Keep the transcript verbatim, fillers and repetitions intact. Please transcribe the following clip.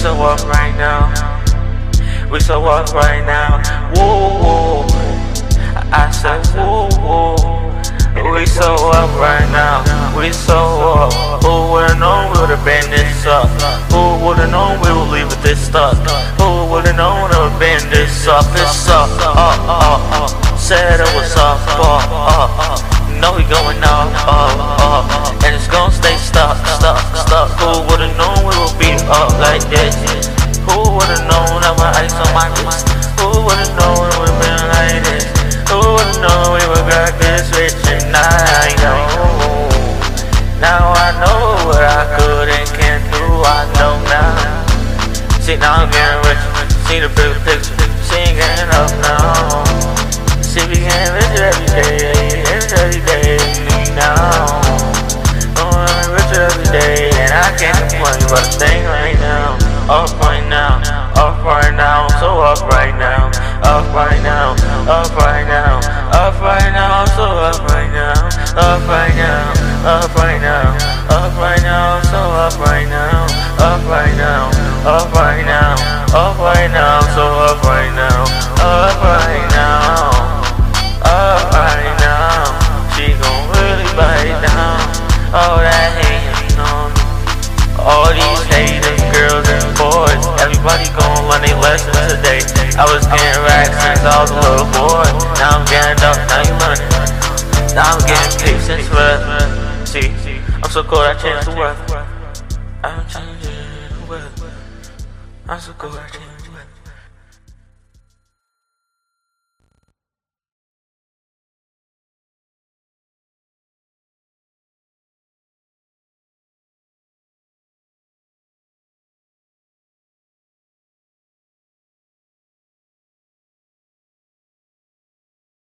so up right now. We so up right now. Whoa, whoa. I said whoa, whoa. We so up right now. We so up. Who would've known we would've been this up? Who would've known we would leave it this stuck? Who would've known it would've been this up? It's up, up, up, up. Said it was up, up, up, up. Know we going up, up, up. And it's gonna stay stuck, stuck, stuck. Who would've known we would be up like this? Who would've known that my ice on my wrist? Who would've known it would've been like this? Who would've known we would got this rich? And I know. Now I know what I could and can't do. I know now. See, now I'm getting rich. See the bigger picture. See, I'm getting up now. See, we getting richer every day, every day now. Oh, I'm richer every day, and I can't complain about a thing right now. Up right now, up right now, I'm so up right now. Up right now, up right now, up right now, I'm so up right now. Up right now, up right now, up right now, I'm so up right now. Up right now, up right now, up right now, I'm so up right now. Up right now, up right now, she gon' really bite down. All that hating on me, all these haters, girls and boys. Everybody gon' learn their lessons today. I was getting racks since I was a little boy. Now I'm getting up, now you learning. Now I'm getting paid since weather. See, I'm so cold I changed the weather. I'm changing the weather. I'm so cold I changed